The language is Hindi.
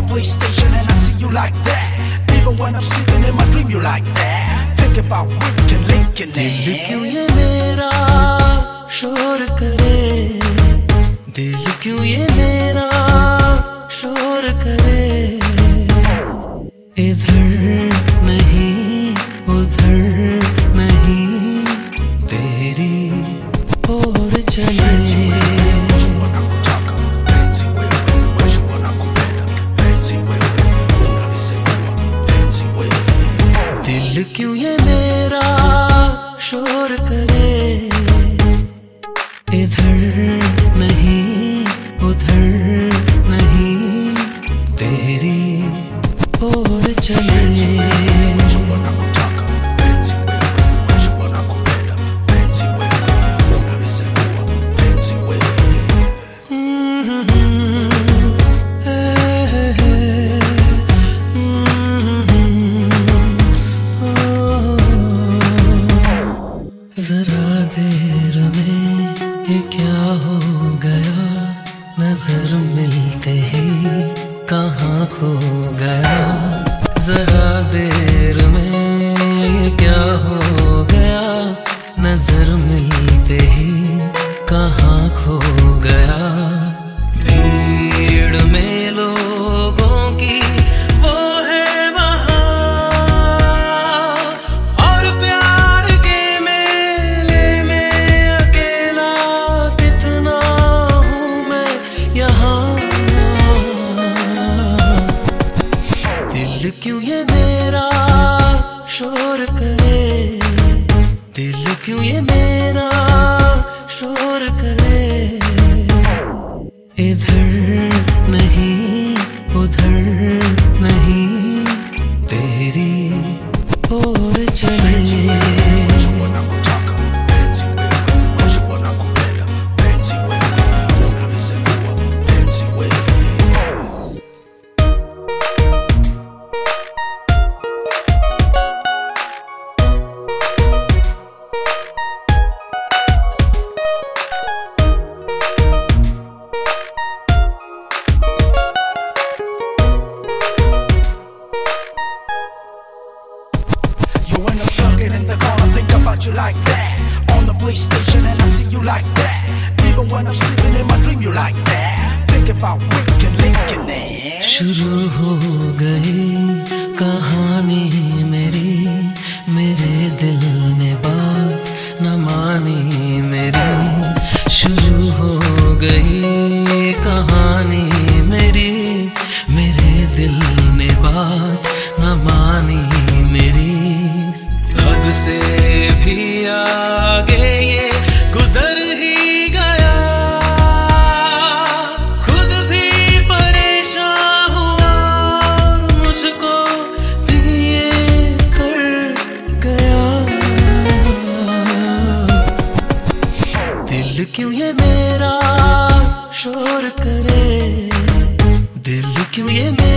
police station and I see you like that. Even when I'm sleeping in my dream, you like that. Think about Rick and Lincoln. दिल क्यों ये मेरा शोर करे, दिल क्यों ये मेरा शोर करे, इधर नहीं उधर नहीं तेरी ओर चले। दिल क्यों ये मेरा शोर करे, इधर नहीं उधर नहीं तेरी ओर चले। जरा देर में ये क्या हो गया, नजर मिलते ही कहाँ खो गया। जरा देर में ये क्या हो गया, नजर मिलते ही कहाँ खो गया। भीड़ में लोगों की वो है वहाँ, और प्यार के मेले में अकेला कितना हूँ मैं यहाँ। दिल क्यों ये मेरा शोर करे, दिल क्यों ये मेरा शोर करे, इधर नहीं उधर नहीं तेरी ओर चले। When I'm thugging in the corner, think about you like that. On the police station and I see you like that. Even when I'm sleeping in my dream, you like that. Think about Rick and Lincoln. शुरू हो गई कहानी मेरी, मेरे दिल ने बात न मानी मेरी। शुरू हो गई कहानी मेरी, मेरे दिल ने बात न मानी मेरी। हद से भी आगे ये गुजर ही गया, खुद भी परेशान हुआ, मुझको भी ये कर गया। दिल क्यों ये मेरा शोर करे, दिल क्यों ये